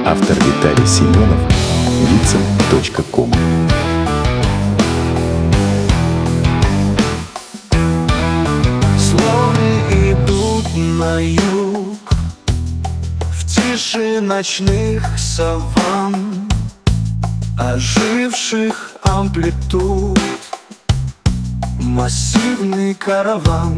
Автор Виталий Семенов, Vicen.com. Слоны идут на юг, в тиши ночных саванн, оживших амплитуд, массивный караван.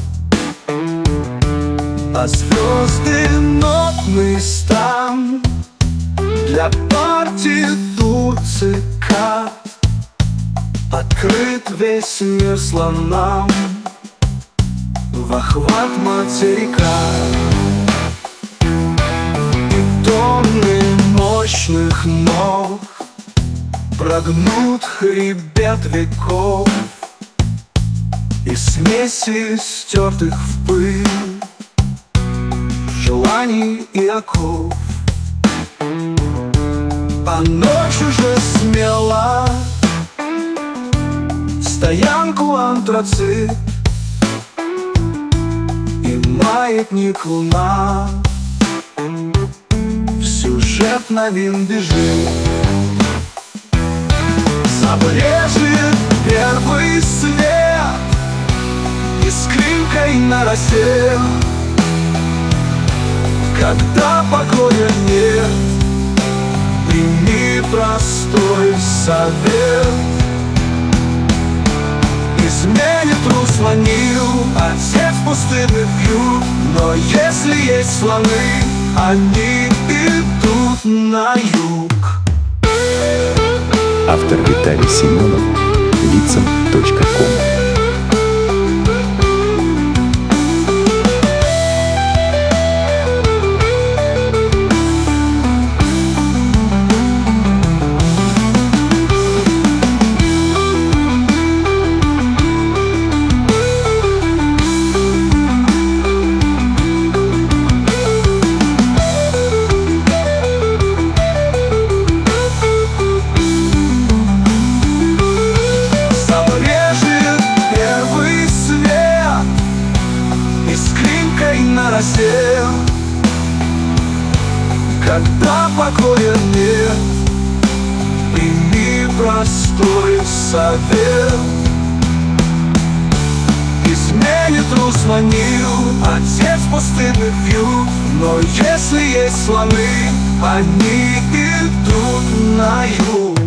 А звезды нотный стан для партитур цикад. Открыт весь мир слонам в охват материка. И тонны мощных ног прогнут хребет веков, и смеси стертых в пыль желаний и оков. А ночь уже смела стоянку антрацит, и маятник луна в сюжет новин бежит. Забрежет первый свет искринкой на росе, когда покоя нет, прими простой совет. Изменит русло Нил, отец пустынных юг, но если есть слоны, они идут на юг. Автор Виталий Семенов, Vicen.com. На росе, когда покоя нет, прими простой совет. Изменит русло Нил, отец пустынных юг, но если есть слоны, они идут на юг.